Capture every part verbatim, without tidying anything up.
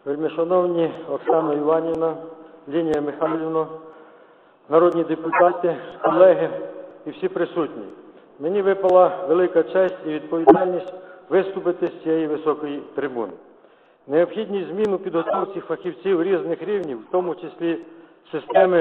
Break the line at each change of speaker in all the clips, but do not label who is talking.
Вельмишановні Оксана Іванівна, Лінія Михайлівна, народні депутати, колеги і всі присутні. Мені випала велика честь і відповідальність виступити з цієї високої трибуни. Необхідність змін у підготовці фахівців різних рівнів, в тому числі системи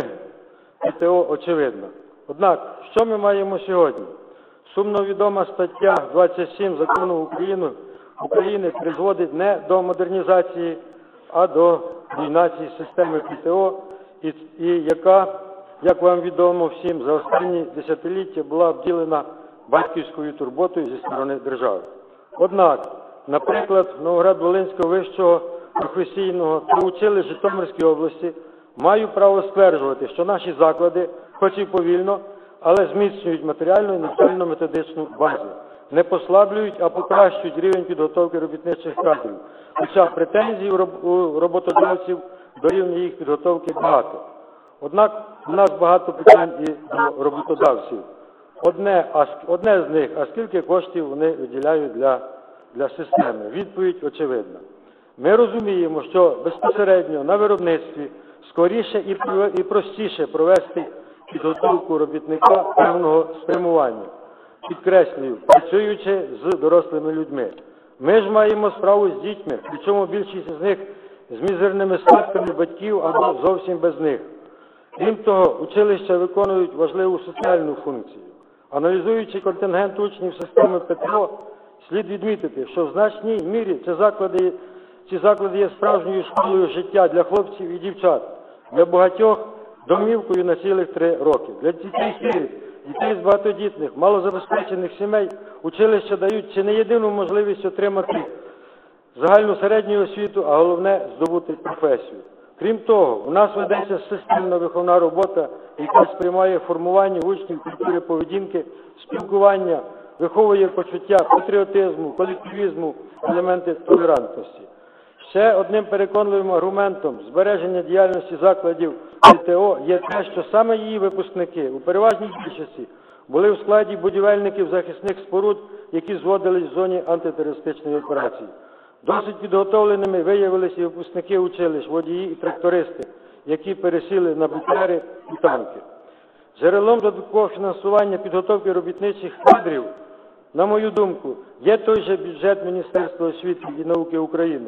ПТО, очевидна. Однак, що ми маємо сьогодні? Сумно відома стаття двадцять сім Закону України, України призводить не до модернізації, а до руйнації системи ПТО, і, і яка, як вам відомо всім, за останні десятиліття була обділена батьківською турботою зі сторони держави. Однак, наприклад, Новоград-Волинського вищого професійного училища Житомирської області маю право стверджувати, що наші заклади, хоч і повільно, але зміцнюють матеріальну і навчально-методичну базу, не послаблюють, а покращують рівень підготовки робітничих кадрів, хоча претензій у роботодавців до рівня їх підготовки багато. Однак у нас багато питань і до роботодавців. Одне, а, одне з них, а скільки коштів вони виділяють для, для системи? Відповідь очевидна. Ми розуміємо, що безпосередньо на виробництві скоріше і, і простіше провести підготовку робітника певного спрямування, підкреслюю, працюючи з дорослими людьми. Ми ж маємо справу з дітьми, причому більшість з них з мізерними статками батьків або зовсім без них. Крім того, училища виконують важливу соціальну функцію. Аналізуючи контингент учнів системи ПТО, слід відмітити, що в значній мірі ці заклади, ці заклади є справжньою школою життя для хлопців і дівчат, для багатьох домівкою на цілих три роки. Для дітей-сиріт, дітей з багатодітних, малозабезпечених сімей училища дають чи не єдину можливість отримати загальну середню освіту, а головне – здобути професію. Крім того, у нас ведеться системна виховна робота, яка сприймає формування учнів культури поведінки, спілкування, виховує почуття патріотизму, колективізму, елементи толерантності. Ще одним переконливим аргументом збереження діяльності закладів ПТО є те, що саме її випускники у переважній більшості були в складі будівельників захисних споруд, які зводились в зоні антитерористичної операції. Досить підготовленими виявилися і випускники училищ, водії і трактористи, які пересіли на БТРи і танки. Джерелом додаткового фінансування підготовки робітничих кадрів, на мою думку, є той же бюджет Міністерства освіти і науки України.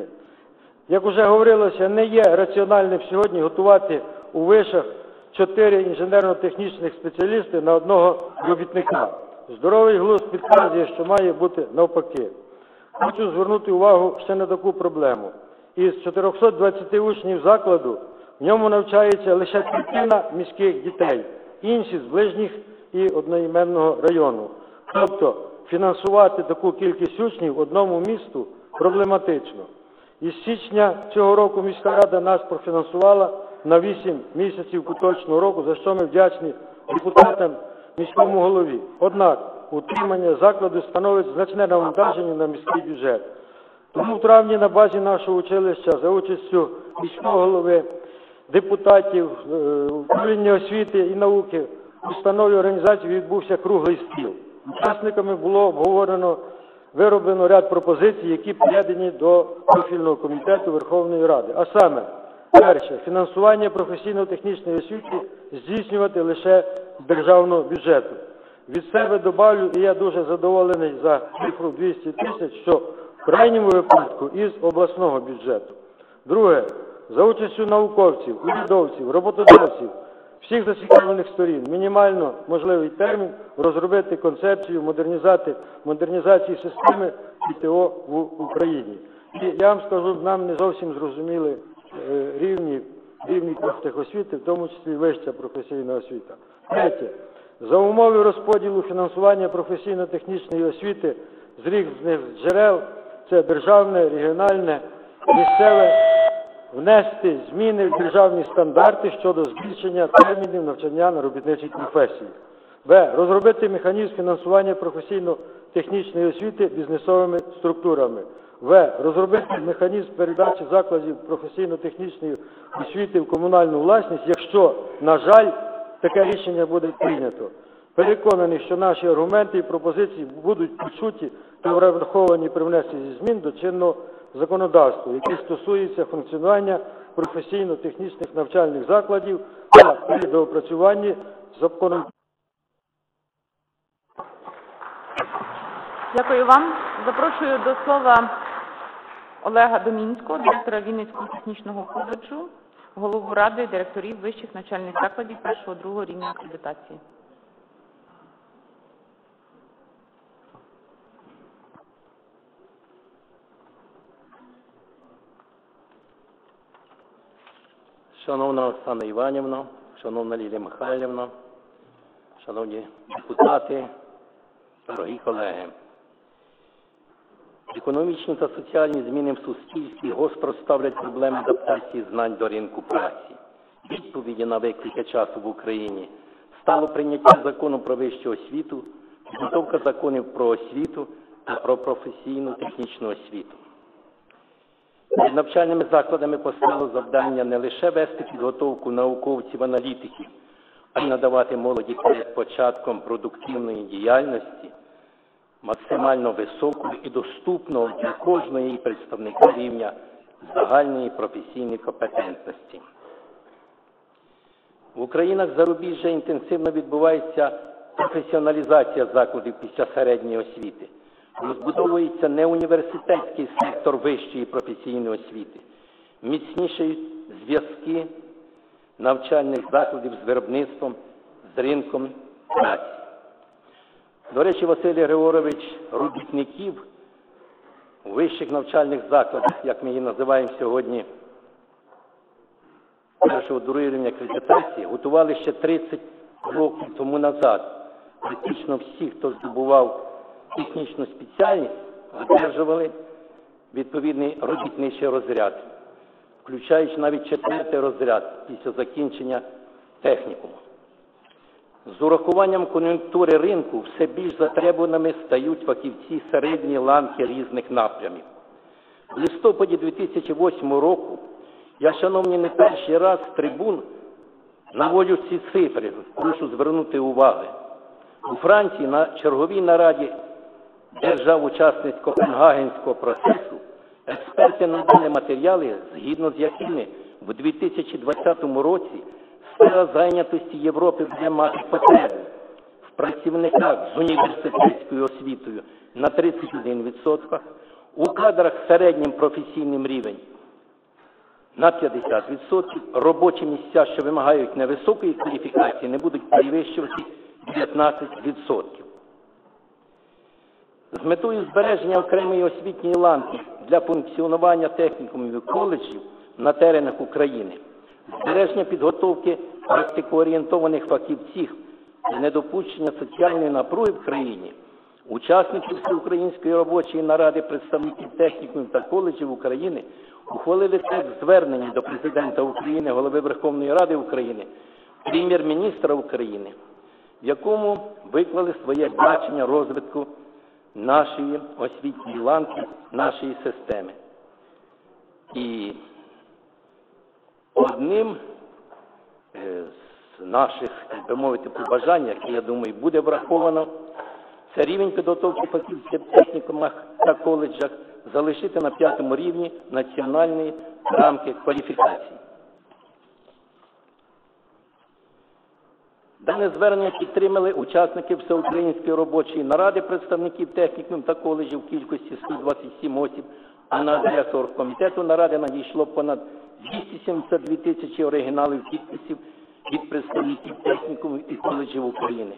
Як вже говорилося, не є раціональним сьогодні готувати у вишах чотири інженерно-технічних спеціалісти на одного робітника. Здоровий глузд підказує, що має бути навпаки. Хочу звернути увагу ще на таку проблему. Із чотирьохсот двадцяти учнів закладу в ньому навчається лише третина міських дітей, інші з ближніх і одноіменного району. Тобто фінансувати таку кількість учнів одному місту проблематично. Із січня цього року міська рада нас профінансувала на вісім місяців поточного року, за що ми вдячні депутатам, міському голові. Однак утримання закладу становить значне навантаження на міський бюджет. Тому в травні на базі нашого училища за участю міського голови, депутатів, управління освіти і науки, установі організації відбувся круглий стіл. Учасниками було обговорено, вироблено ряд пропозицій, які передані до профільного комітету Верховної Ради. А саме, перше, фінансування професійно-технічної освіти здійснювати лише з державного бюджету. Від себе добавлю, і я дуже задоволений за цифру двісті тисяч, що в крайньому випадку із обласного бюджету. Друге, за участю науковців, урядовців, роботодавців, всіх зацікавлених сторін, мінімально можливий термін розробити концепцію модернізації системи ПТО в Україні. І я вам скажу, нам не зовсім зрозуміли рівні, рівні профтехосвіти, в тому числі вища професійна освіта. Третє. За умови розподілу фінансування професійно-технічної освіти з різних джерел, це державне, регіональне, місцеве, внести зміни в державні стандарти щодо збільшення термінів навчання на робітничій професії. Б. Розробити механізм фінансування професійно-технічної освіти бізнесовими структурами. В. Розробити механізм передачі закладів професійно-технічної освіти в комунальну власність, якщо, на жаль, таке рішення буде прийнято. Переконаний, що наші аргументи і пропозиції будуть почуті та враховані при внесенні змін до чинного законодавству, які стосуються функціонування професійно-технічних навчальних закладів та при доопрацюванні законом.
Дякую вам. Запрошую до слова Олега Домінського, директора Вінницького технічного коледжу, голову Ради директорів вищих навчальних закладів першого-другого рівня акредитації.
Шановна Оксана Іванівна, шановна Лілія Михайлівна, шановні депутати, дорогі колеги. Економічні та соціальні зміни в суспільстві гостро ставлять проблеми адаптації знань до ринку праці. Відповіді на виклики часу в Україні стало прийняття закону про вищу освіту, підготовка законів про освіту та про професійну технічну освіту. Перед навчальними закладами постало завдання не лише вести підготовку науковців-аналітиків, а й надавати молоді перед початком продуктивної діяльності максимально високого і доступного для кожного її представника рівня загальної професійної компетентності. В Українах зарубіжжя інтенсивно відбувається професіоналізація закладів після середньої освіти. Розбудовується не університетський сектор вищої професійної освіти, міцніші зв'язки навчальних закладів з виробництвом, з ринком праці. До речі, Василь Григорович робітників у вищих навчальних закладах, як ми її називаємо сьогодні, першого другого рівня акредитації, готували ще тридцять років тому назад. Практично всі, хто здобував технічну спеціальність, одержували відповідний робітничий розряд, включаючи навіть четвертий розряд після закінчення технікуму. З урахуванням кон'юнктури ринку все більш затребуваними стають фахівці середньої ланки різних напрямів. В листопаді дві тисячі восьмого року я, шановні, не перший раз з трибун наводжу ці цифри, прошу звернути увагу. У Франції на черговій нараді держав-учасниць Копенгагенського процесу експерти надали матеріали, згідно з якими в дві тисячі двадцятому році сфера зайнятості Європи буде мати потребу в працівниках з університетською освітою на тридцять один відсоток, у кадрах з середнім професійним рівень на п'ятдесят відсотків, робочі місця, що вимагають невисокої кваліфікації, не будуть перевищувати дев'ятнадцять відсотків. З метою збереження окремої освітньої ланки для функціонування технікумів і коледжів на теренах України, збереження підготовки практикоорієнтованих фахівців і недопущення соціальної напруги в країні, учасники Всеукраїнської робочої наради представників технікумів та коледжів України ухвалили текст звернення до Президента України, Голови Верховної Ради України, Прем'єр-міністра України, в якому виклали своє бачення розвитку нашої освітньої ланки, нашої системи. І одним з наших, так би мовити, побажань, яке, я думаю, буде враховано, це рівень підготовки фахівців в технікумах та коледжах залишити на п'ятому рівні національної рамки кваліфікації. Дане звернення підтримали учасники Всеукраїнської робочої наради представників технікумів та коледжів в кількості сто двадцять сім осіб, а на адресу оргкомітету наради надійшло понад двісті сімдесят дві тисячі оригіналів підписів від представників технікумів і коледжів України.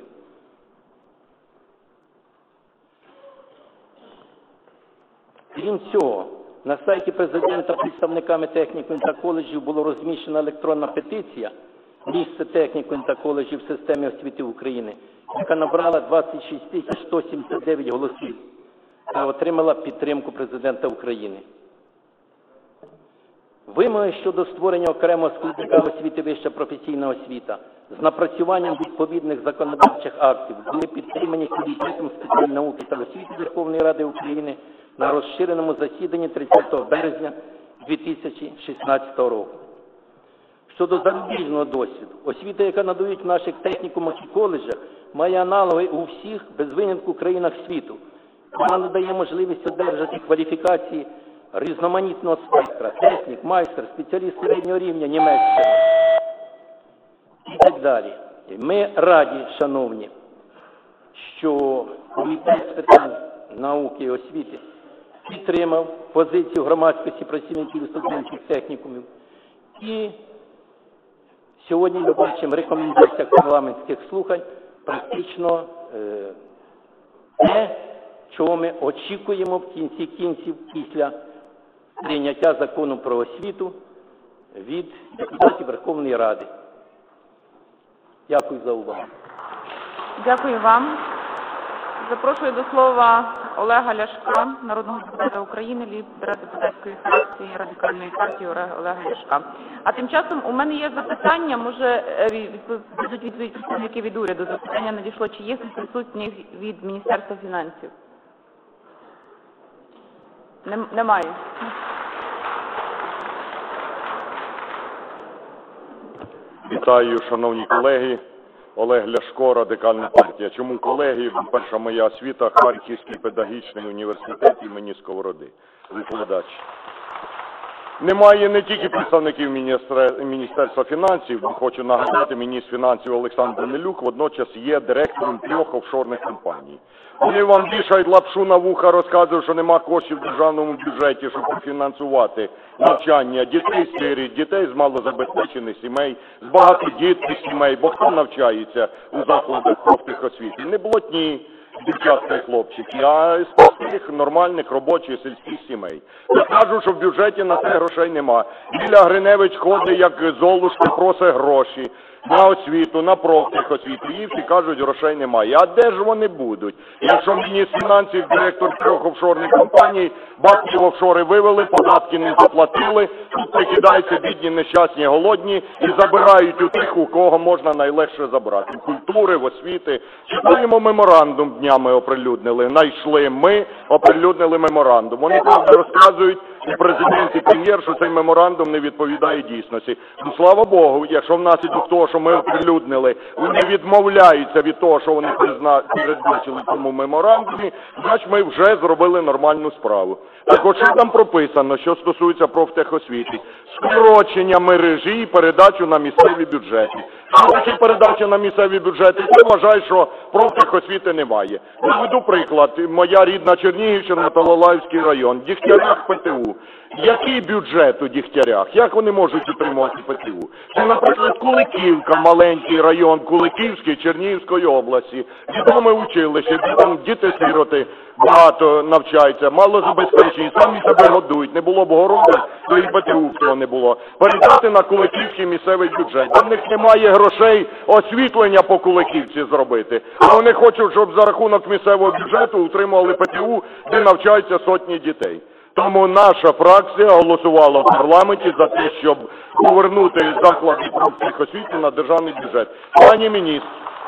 Крім цього, на сайті Президента представниками технікумів та коледжів було розміщена електронна петиція «Місце технікумів та коледжів в системі освіти України», яка набрала двадцять шість тисяч сто сімдесят дев'ять голосів та отримала підтримку Президента України. Вимоги щодо створення окремого складника освіти вища професійна освіта з напрацюванням відповідних законодавчих актів були підтримані Комітетом з питань науки та освіти Верховної Ради України на розширеному засіданні тридцятого березня дві тисячі шістнадцятого року. Щодо зарубіжного досвіду, освіта, яка надають в наших технікумах і коледжах, має аналоги у всіх, без винятку, країнах світу. Вона надає можливість одержати кваліфікації різноманітного спектра, технік, майстер, спеціаліст середнього рівня, Німеччина і так далі. Ми раді, шановні, що Комітет з питань науки і освіти підтримав позицію громадськості працівників і студентських технікумів. І сьогодні ми бачимо в рекомендаціях парламентських слухань практично е, те, чого ми очікуємо в кінці кінців після прийняття закону про освіту від депутатів Верховної Ради. Дякую за увагу.
Дякую вам. Запрошую до слова Олега Ляшка, народного депутата України, лідера депутатської фракції Радикальної партії Олега Ляшка. А тим часом у мене є запитання, може будуть відповідь представники від уряду. Запитання надійшло, чи є присутніх від Міністерства фінансів? Нем, немає.
Вітаю, шановні колеги. Олег Ляшко, Радикальна партія. Чому колеги? Перша моя освіта – Харківський педагогічний університет імені Сковороди. Викладач. Немає не тільки представників Міністерства фінансів, хочу нагадати, міністр фінансів Олександр Данилюк водночас є директором трьох офшорних компаній. Вони вам вішають лапшу на вуха, розказують, що нема коштів в державному бюджеті, щоб профінансувати навчання дітей-сиріт, дітей з малозабезпечених сімей, з багатодітних сімей, бо хто навчається у закладах профтехосвіти? Не блатні дівчатка і хлопчики, а з простих, нормальних, робочих, сільських сімей. Я кажу, що в бюджеті на це грошей нема. Ліля Гриневич ходить, як Золушка, просить гроші на освіту, на профтехосвіту. Їй всі кажуть, грошей немає. А де ж вони будуть? Якщо міністр фінансів, директор трьох офшорних компаній, бабки в офшори вивели, податки не заплатили, тут прикидаються бідні, нещасні, голодні і забирають у тих, у кого можна найлегше забрати. В культури, в освіти. Читаємо меморандум, днями оприлюднили. Найшли ми, оприлюднили меморандум. Вони правда розказують, і президент, і прем'єр, що цей меморандум не відповідає дійсності. Ну, слава Богу, якщо внаслідок того, що ми оприлюднили, вони відмовляються від того, що вони передбачили в цьому меморандумі, значить ми вже зробили нормальну справу. Так от, що там прописано, що стосується профтехосвіти? Скорочення мережі і передачу на місцеві бюджети. Що таке передача на місцеві бюджети? Я вважаю, що профтехосвіти немає. Наведу приклад. Моя рідна Чернігівщина, Талалаївський район, Дігтярях ПТУ. Який бюджет у Дігтярях? Як вони можуть утримувати ПТУ? Це, наприклад, Куликівка, маленький район Куликівський, Чернігівської області. Відоме училище, де там діти-сироти багато навчаються, мало забезпечені, самі себе годують. Не було б городу, то і ПТУ цього не було. Передати на Куликівський місцевий бюджет. У них немає грошей освітлення по Куликівці зробити. А вони хочуть, щоб за рахунок місцевого бюджету утримували ПТУ, де навчаються сотні дітей. Тому наша фракція голосувала в парламенті за те, щоб повернути заклади профтехосвіти на державний бюджет. Пані міністр,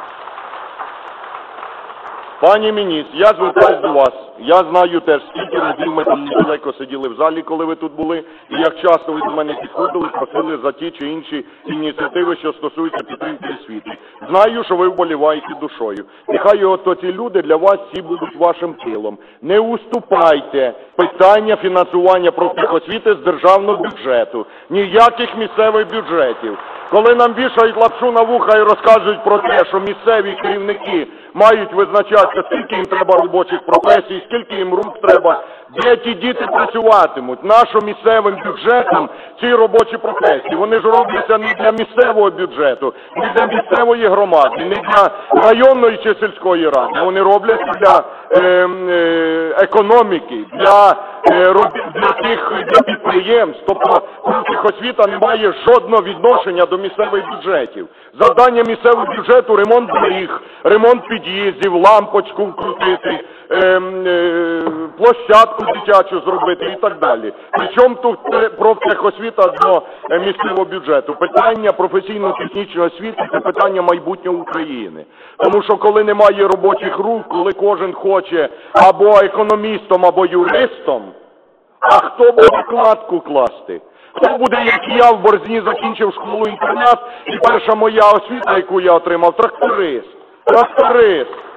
пані міністр, я звертаюсь до вас. Я знаю теж, скільки разів ми там недалеко сиділи в залі, коли ви тут були, і як часто ви до мене підходили, просили за ті чи інші ініціативи, що стосуються підтримки освіти. Знаю, що ви вболіваєте душою. Нехай от ці люди для вас всі будуть вашим тилом. Не уступайте питання фінансування профтехосвіти з державного бюджету. Ніяких місцевих бюджетів. Коли нам вішають лапшу на вуха і розказують про те, що місцеві керівники мають визначатися, скільки їм треба робочих професій, скільки їм рук треба, де ті діти працюватимуть. Нашим місцевим бюджетом ці робочі професії, вони ж робляться не для місцевого бюджету, не для місцевої громади, не для районної чи сільської ради. Вони робляться для е, е, економіки, для, е, для тих для підприємств. Тобто профтехосвіта не має жодного відношення до місцевих бюджетів. Завдання місцевого бюджету – ремонт доріг, ремонт під'їздів, лампочку вкрутити, е, е, площадку дитячу зробити і так далі. Причому тут профтехосвіта до місцевого бюджету? Питання професійно-технічної освіти – це питання майбутнього України. Тому що коли немає робочих рук, коли кожен хоче або економістом, або юристом, а хто буде кладку класти? Хто буде, як я, в Борзні закінчив школу-інтернат, і перша моя освіта, яку я отримав, тракторист. Тракторист.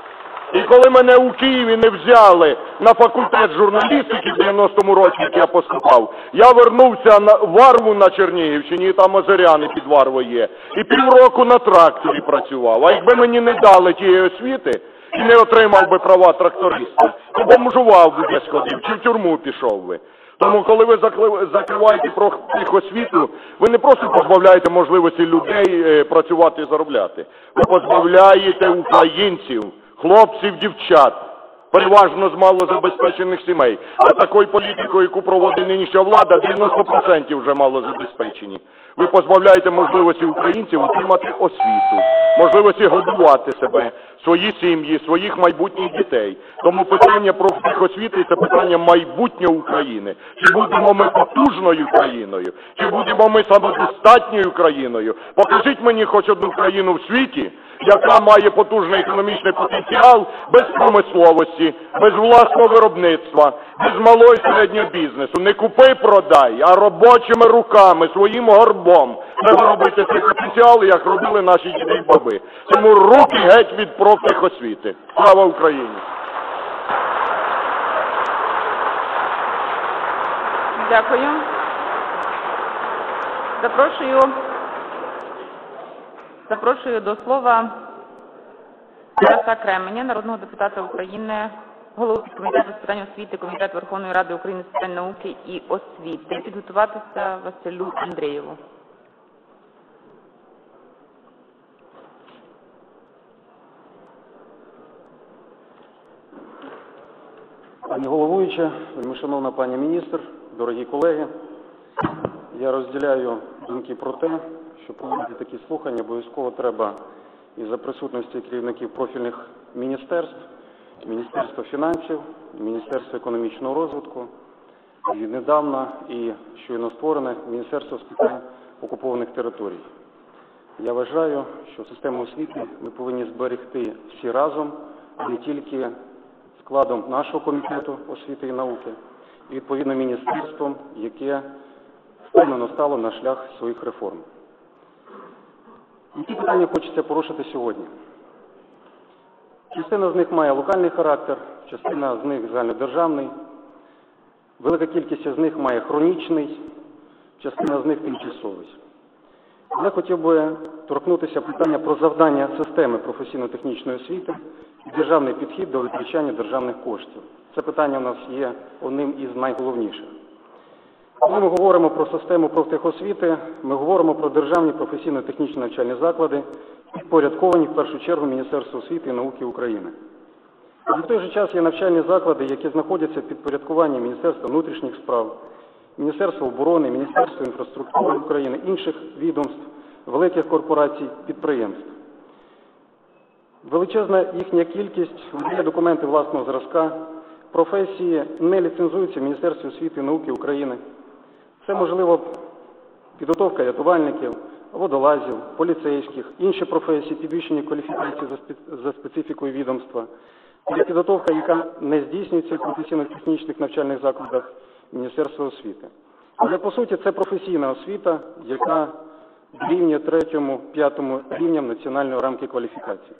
І коли мене у Києві не взяли на факультет журналістики в дев'яностому році, як я поступав, я вернувся на Варву на Чернігівщині, і там озеряни під Варвою є, і півроку на тракторі працював. А якби мені не дали тієї освіти і не отримав би права тракториста, то бомжував би десь ходив, чи в тюрму пішов би. Тому, коли ви закриваєте профтехосвіту, ви не просто позбавляєте можливості людей працювати і заробляти. Ви позбавляєте українців, хлопців, дівчат, переважно з малозабезпечених сімей. А такою політикою, яку проводить нинішня влада, дев'яносто відсотків вже малозабезпечені. Ви позбавляєте можливості українців отримати освіту, можливості годувати себе, свої сім'ї, своїх майбутніх дітей. Тому питання профтехосвіти – це питання майбутнього України. Чи будемо ми потужною країною, чи будемо ми самодостатньою країною? Покажіть мені хоч одну країну в світі, яка має потужний економічний потенціал без промисловості, без власного виробництва, без малого і середнього бізнесу. Не купи-продай, а робочими руками, своїм горбом треба робити цей потенціал, як робили наші діди і баби. Тому руки геть від профтехосвіти. Слава Україні!
Дякую. Запрошую, запрошую до слова Тараса Кременя, народного депутата України, голову підкомітету з питань освіти Комітету Верховної Ради України з питань науки і освіти. Підготуватися Василю Андрієву.
Пані головуюча, вельмишановна пані міністр, дорогі колеги, я розділяю думки про те, що проводити такі слухання обов'язково треба і за присутності керівників профільних міністерств, Міністерства фінансів, Міністерства економічного розвитку, і недавно і щойно створене Міністерство з питань окупованих територій. Я вважаю, що систему освіти ми повинні зберегти всі разом, а не тільки складом нашого комітету освіти і науки, і відповідно міністерством, яке впевнено стало на шлях своїх реформ. Які питання хочеться порушити сьогодні? Частина з них має локальний характер, частина з них загальнодержавний, велика кількість з них має хронічний, частина з них тимчасовий. Я хотів би торкнутися питання про завдання системи професійно-технічної освіти і державний підхід до витрачання державних коштів. Це питання у нас є одним із найголовніших. Коли ми говоримо про систему профтехосвіти, ми говоримо про державні професійно-технічні навчальні заклади, підпорядковані в першу чергу Міністерству освіти і науки України. В той же час є навчальні заклади, які знаходяться в підпорядкуванні Міністерства внутрішніх справ, Міністерства оборони, Міністерства інфраструктури України, інших відомств, великих корпорацій, підприємств. Величезна їхня кількість, видає документи власного зразка, професії не ліцензуються в Міністерстві освіти і науки України. Це, можливо, підготовка рятувальників, водолазів, поліцейських, інші професії, підвищення кваліфікації за, спе... за специфікою відомства. Це підготовка, яка не здійснюється в професійно-технічних навчальних закладах Міністерства освіти. Але, по суті, це професійна освіта, яка дорівнює третьому, п'ятому рівням національної рамки кваліфікації.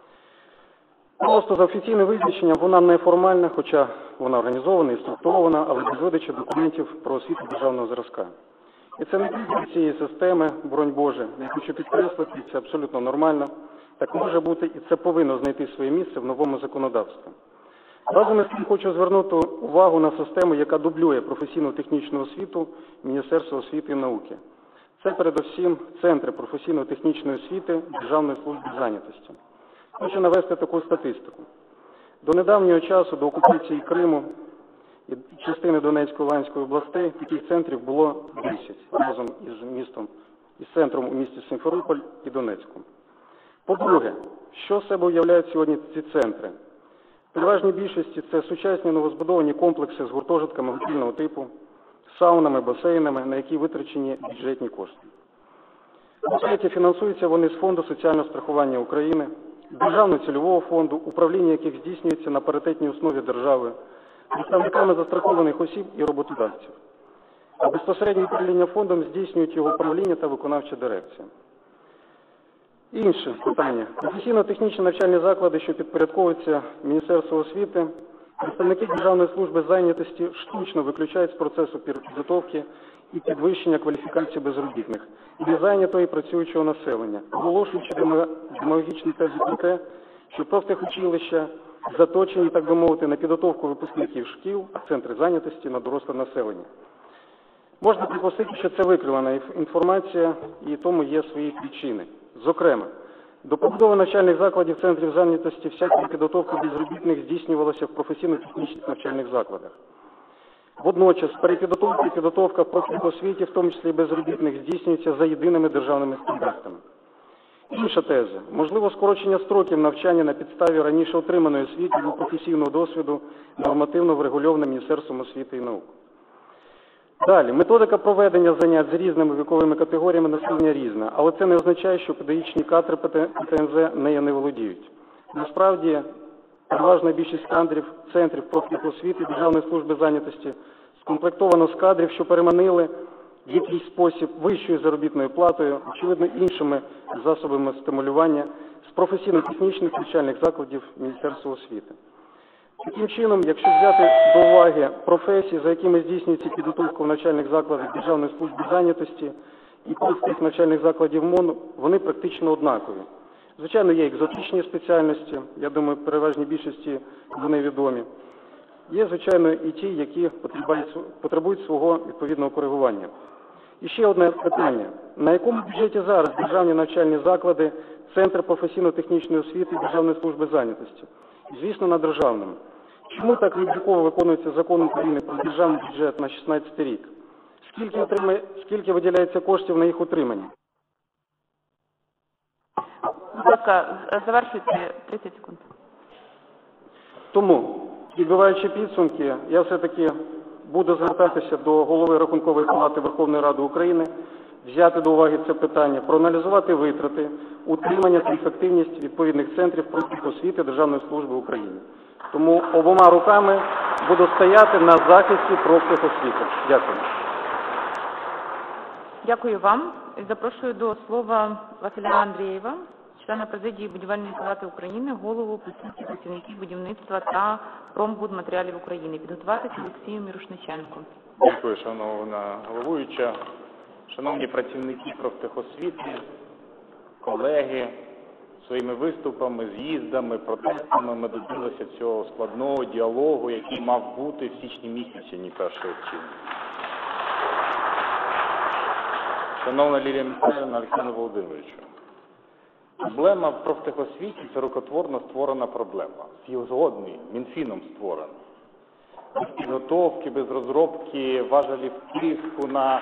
Просто за офіційним визначенням вона не формальна, хоча вона організована і структурована, але без видачі документів про освіту державного зразка. І це не тільки цієї системи, боронь Боже, я хочу підкреслити, це абсолютно нормально. Так може бути і це повинно знайти своє місце в новому законодавстві. Разом із тим хочу звернути увагу на систему, яка дублює професійно-технічну освіту Міністерства освіти і науки. Це передусім центри професійно-технічної освіти Державної служби зайнятості. Хочу навести таку статистику. До недавнього часу, до окупації Криму і частини Донецької, Луганської областей, таких центрів було десять, разом із містом, із центром у місті Симферополь і Донецьком. По-друге, що з себе уявляють сьогодні ці центри? В переважній більшості це сучасні новозбудовані комплекси з гуртожитками готельного типу, саунами, басейнами, на які витрачені бюджетні кошти. По-третє, фінансуються вони з Фонду соціального страхування України, Державного цільового фонду, управління яких здійснюється на паритетній основі держави, представниками застрахованих осіб і роботодавців. А безпосереднє управління фондом здійснюють його управління та виконавча дирекція. Інше питання. Професійно-технічні навчальні заклади, що підпорядковуються Міністерству освіти, представники Державної служби зайнятості штучно виключають з процесу підготовки і підвищення кваліфікації безробітних і незайнятого і працюючого населення, оголошуючи демагогічні тези про те, що профтехучилища заточені, так би мовити, на підготовку випускників шкіл, а центри зайнятості на доросле населення. Можна припустити, що це викривлена інформація і тому є свої причини. Зокрема, до побудови навчальних закладів центрів зайнятості всяка підготовка безробітних здійснювалася в професійно-технічних навчальних закладах. Водночас, перепідготовка і підготовка в профтехосвіті, в тому числі безробітних, здійснюється за єдиними державними стандартами. Інша теза. Можливо, скорочення строків навчання на підставі раніше отриманої освіти або професійного досвіду, нормативно врегульована Міністерством освіти і науки. Далі. Методика проведення занять з різними віковими категоріями населення різна, але це не означає, що педагогічні кадри ПТНЗ нею не володіють. Насправді, переважна більшість кадрів центрів профтехосвіти Державної служби зайнятості скомплектовано з кадрів, що переманили в якийсь спосіб вищою заробітною платою, очевидно іншими засобами стимулювання з професійно-технічних навчальних закладів Міністерства освіти. Таким чином, якщо взяти до уваги професії, за якими здійснюється підготовка в навчальних закладах Державної служби зайнятості і профільних навчальних закладів МОН, вони практично однакові. Звичайно, є екзотичні спеціальності, я думаю, в переважній більшості вони відомі. Є, звичайно, і ті, які потребують свого відповідного коригування. І ще одне питання. На якому бюджеті зараз державні навчальні заклади, Центр професійно-технічної освіти Державної служби зайнятості? Звісно, на державному. Чому так вибірково виконується закон України про державний бюджет на шістнадцятий рік? Скільки, отримає, скільки виділяється коштів на їх утримання?
Будь ласка, завершуйте тридцять секунд.
Тому, підбиваючи підсумки, я все-таки буду звертатися до Голови Рахункової палати Верховної Ради України, взяти до уваги це питання, проаналізувати витрати, утримання та ефективність відповідних центрів профтехосвіти Державної служби України. Тому обома руками буду стояти на захисті профтехосвіти. Дякую.
Дякую вам. Запрошую до слова Василя Андрієва, члена президії Будівельної палати України, голову Асоціації працівників будівництва та промбудматеріалів України. Підготуватися Олексію Мірошниченку.
Дякую, шановна головуюча. Шановні працівники профтехосвіти, колеги, своїми виступами, з'їздами, протестами ми добилися цього складного діалогу, який мав бути в січні місяці, ні першого червня. Шановна Лілія Михайлівна, Олександр Володимировичу, проблема в профтехосвіті – це рукотворно створена проблема. Згодний, Мінфіном створена. Без підготовки, без розробки важелів тиску на,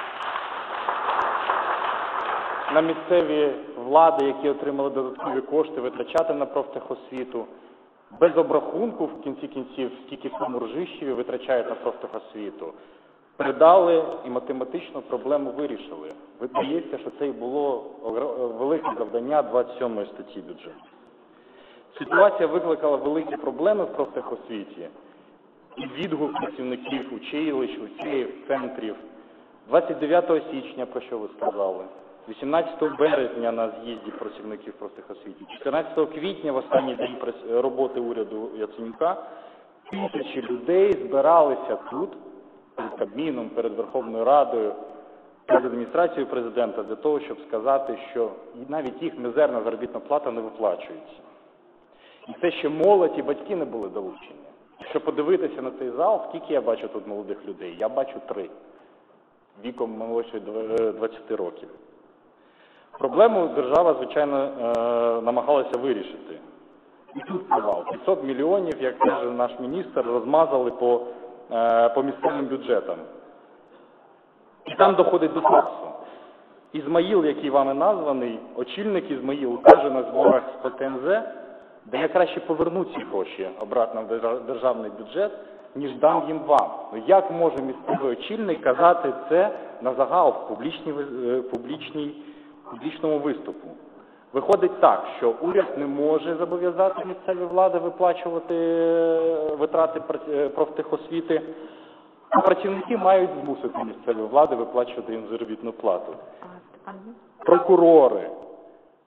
на місцеві влади, які отримали додаткові кошти, витрачати на профтехосвіту. Без обрахунку, в кінці кінців, скільки в цьому Ржищеві витрачають на профтехосвіту. Передали і математично проблему вирішили. Видається, що це і було велике завдання двадцять сьомої статті бюджету. Ситуація викликала великі проблеми в профтехосвіті і відгук працівників училищ, училищ, центрів. двадцять дев'ятого січня, про що ви сказали, вісімнадцятого березня на з'їзді працівників профтехосвіті, чотирнадцятого квітня, в останній день роботи уряду Яценюка, тисячі людей збиралися тут, перед Кабміном, перед Верховною Радою, перед адміністрацією президента для того, щоб сказати, що навіть їх мізерна заробітна плата не виплачується. І це ще молодь і батьки не були долучені. Якщо подивитися на цей зал, скільки я бачу тут молодих людей? Я бачу три, віком молодше двадцяти років. Проблему держава, звичайно, намагалася вирішити. І тут провал. п'ятсот мільйонів, як каже наш міністр, розмазали по по місцевим бюджетам. І там доходить до факсу. Ізмаїл, який вами названий, очільник Ізмаїл, каже на зборах з ПТНЗ, де я краще поверну ці гроші обратно в державний бюджет, ніж дам їм вам. Ну як може місцевий очільник казати це на загал в публічній, публічній, публічному виступу? Виходить так, що уряд не може зобов'язати місцеві влади виплачувати витрати профтехосвіти, а працівники мають змусити місцеві влади виплачувати їм заробітну плату. Прокурори,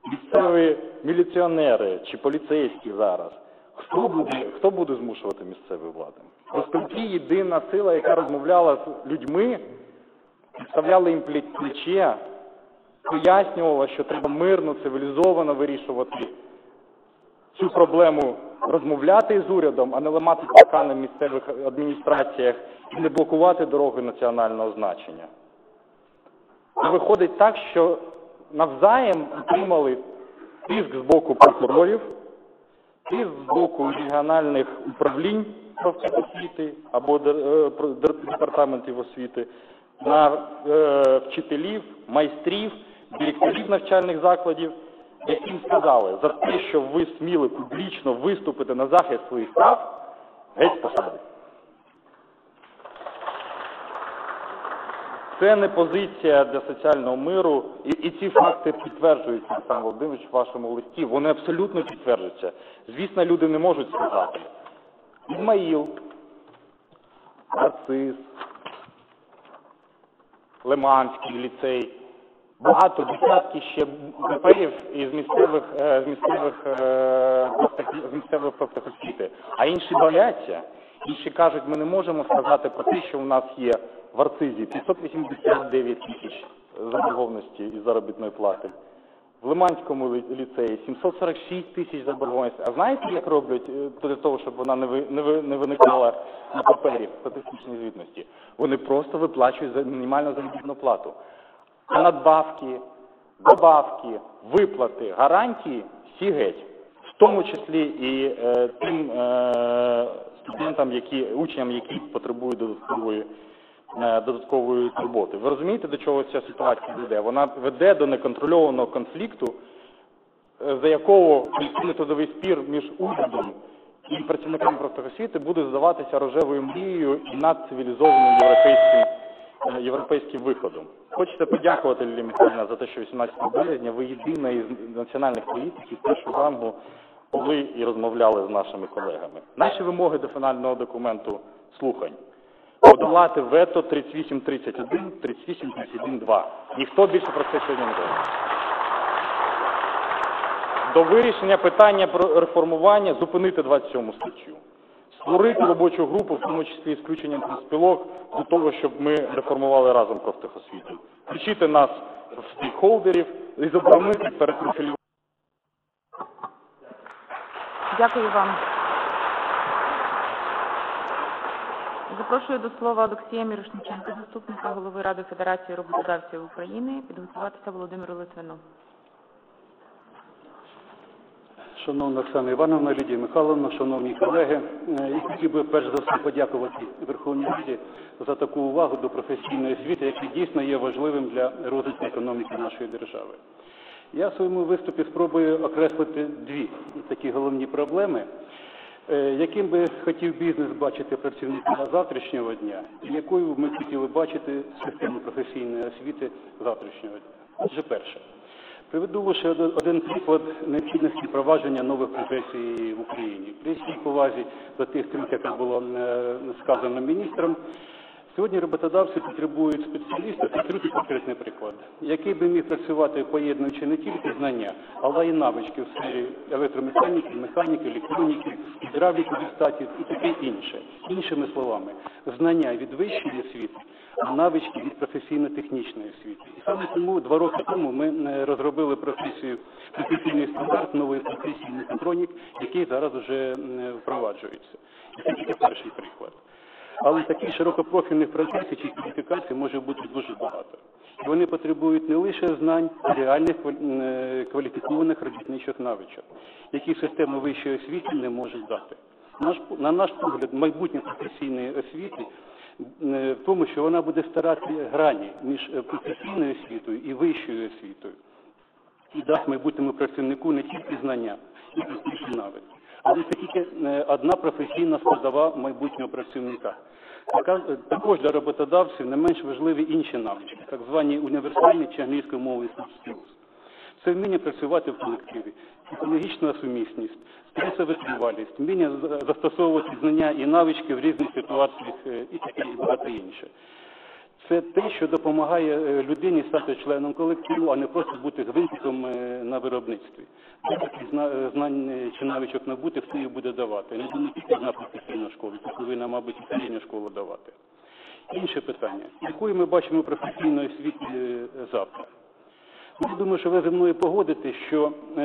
місцеві міліціонери чи поліцейські зараз, хто буде, хто буде змушувати місцеві влади? Профспілки – єдина сила, яка розмовляла з людьми, підставляла їм плече, пояснювала, що треба мирно, цивілізовано вирішувати цю проблему, розмовляти з урядом, а не ламати паркани в місцевих адміністраціях і не блокувати дороги національного значення. І виходить так, що навзаєм отримали тиск з боку прокурорів, тиск з боку регіональних управлінь профтехосвіти або департаментів освіти на е, вчителів, майстрів, директорів навчальних закладів, яким сказали, за те, що ви сміли публічно виступити на захист своїх прав, геть посади. Це не позиція для соціального миру, і, і ці факти підтверджуються, Олександр Володимирович, в вашому листі. Вони абсолютно підтверджуються. Звісно, люди не можуть сказати. Ізмаїл, Арцис, Лиманський ліцей, багато, десятки ще ВПРів із місцевих, з місцевих, з місцевих профтехосвіти. А інші бояться. Інші кажуть, ми не можемо сказати про те, що у нас є в Арцизі п'ятсот вісімдесят дев'ять тисяч заборгованості із заробітної плати. В Лиманському ліцеї сімсот сорок шість тисяч заборгованості. А знаєте, як роблять для того, щоб вона не, ви, не, ви, не виникала на папері в статистичній звітності? Вони просто виплачують мінімальну заробітну плату. А надбавки, добавки, виплати, гарантії всі геть. В тому числі і е, тим е, студентам, які, учням, які потребують додаткової, е, додаткової турботи. Ви розумієте, до чого ця ситуація веде? Вона веде до неконтрольованого конфлікту, е, за якого методовий спір між урядом і працівниками профтехосвіти буде здаватися рожевою мрією і надцивілізованим європейським, е, європейським виходом. Хочете подякувати, Лілія Михайлівна, за те, що вісімнадцятого березня ви єдина із національних політиків першого рангу були і розмовляли з нашими колегами. Наші вимоги до фінального документу слухань. Подолати вето тридцять вісім тридцять один, тридцять вісім тридцять один два. Ніхто більше про це сьогодні не говорить. До вирішення питання про реформування зупинити двадцять сьому статтю. Створити робочу групу, в тому числі з включенням профспілок, до того, щоб ми реформували разом профтехосвіту. Включити нас в стейкхолдерів і заборонити перепрофілювання.
Дякую вам. Запрошую до слова Олексія Мірошниченка, заступника голови Ради Федерації роботодавців України, підготуватися Володимиру Литвину.
Шановна Оксана Івановна, Лідія Михайловна, шановні колеги, я хотів би перш за все подякувати Верховній Раді за таку увагу до професійної освіти, яка дійсно є важливим для розвитку економіки нашої держави. Я в своєму виступі спробую окреслити дві такі головні проблеми, яким би хотів бізнес бачити працівника завтрашнього дня, і якою ми хотіли бачити систему професійної освіти завтрашнього дня. Отже, перше. Приведу лише один приклад необхідності впровадження нових професій в Україні. При всій повазі до тих трьох, яке було сказано міністром, сьогодні роботодавці потребують спеціаліста, це трохи конкретний приклад, який би міг працювати, поєднуючи не тільки знання, але й навички в сфері електромеханіки, механіки, електроніки, гідравліки, статів і таке інше. Іншими словами, знання від вищої освіти, а навички від професійно-технічної освіти. І саме тому два роки тому ми розробили професію, професійний стандарт нової професії мехатронік, який зараз вже впроваджується. І це тільки перший приклад. Але таких широкопрофільних професій чи кваліфікацій може бути дуже багато. І вони потребують не лише знань, а реальних кваліфікованих робітничих навичок, які система вищої освіти не може дати. Наш, на наш погляд, майбутнє професійної освіти в тому, що вона буде старати грані між професійною освітою і вищою освітою. І дасть майбутньому працівнику не тільки знання, і практичні навики. Але це тільки одна професійна складова майбутнього працівника. Така, також для роботодавців не менш важливі інші навички, так звані універсальні чи англійською мовою soft skills. Це вміння працювати в колективі, психологічна сумісність, стресовитривалість, вміння застосовувати знання і навички в різних ситуаціях і таке і багато інше. це те, що допомагає е, людині стати членом колективу, а не просто бути гвинтиком е, на виробництві. Деяких зна- е, знань е, чи навичок набути, хто їх буде давати. Не думаю, тільки одна професійна школа, це повинна, мабуть, і середня школа давати. Інше питання. Якою ми бачимо професійної освіти е, завтра? Я думаю, що ви зі мною погодите, що е,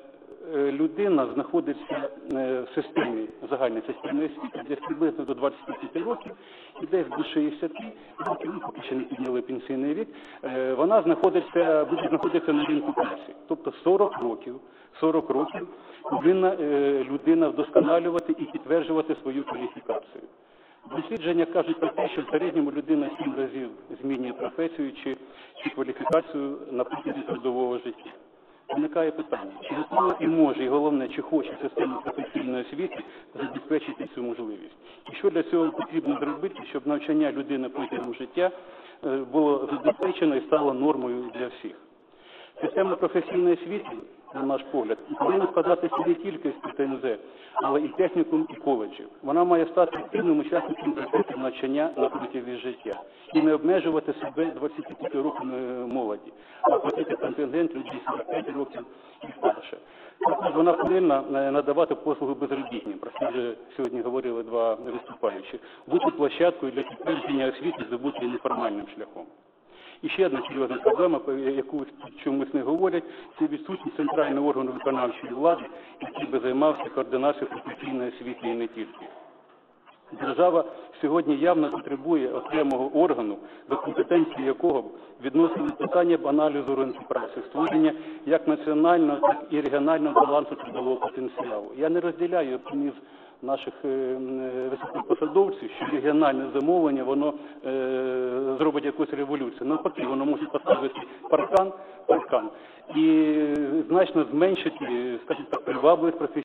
е, людина знаходиться е, в системі, загальній системі освіти, десь приблизно до двадцяти п'яти років, і десь до шістдесяти років, ну, поки ще не підняли пенсійний вік, е, вона знаходиться, буде знаходитися на ринку праці. Тобто сорок років, сорок років повинна е, людина вдосконалювати і підтверджувати свою кваліфікацію. Дослідження кажуть про те, що в середньому людина сім разів змінює професію чи, чи кваліфікацію на протязі трудового життя. Виникає питання, чи готова і може, і головне, чи хоче система професійної освіти забезпечити цю можливість. І що для цього потрібно зробити, щоб навчання людини протягом життя е, було забезпечено і стало нормою для всіх. Система професійної освіти, на наш погляд, повинна складатися не тільки з Т Н З, але і технікум, і коледжів. Вона має стати активним учасником процесу навчання на протязі життя і не обмежувати себе двадцяти п'яти роками молоді, а платити контингент людей сорок п'ять років і старше. Також вона повинна надавати послуги безробітнім, про це вже сьогодні говорили два виступаючі, бути площадкою для підтвердження освіти, здобутої неформальним шляхом. І ще одна серйозна проблема, яку чомусь не говорять, це відсутність центрального органу виконавчої влади, який би займався координацією професійної освіти і не тільки. Держава сьогодні явно потребує окремого органу, до компетенції якого відносили питання аналізу ринку праці, створення як національного, так і регіонального балансу трудового потенціалу. Я не розділяю оптимізм наших е, високопосадовців, що регіональне замовлення, воно е, зробить якусь революцію. Навпаки, воно може поставити паркан, паркан і значно зменшити, скажімо так, привабливість професійної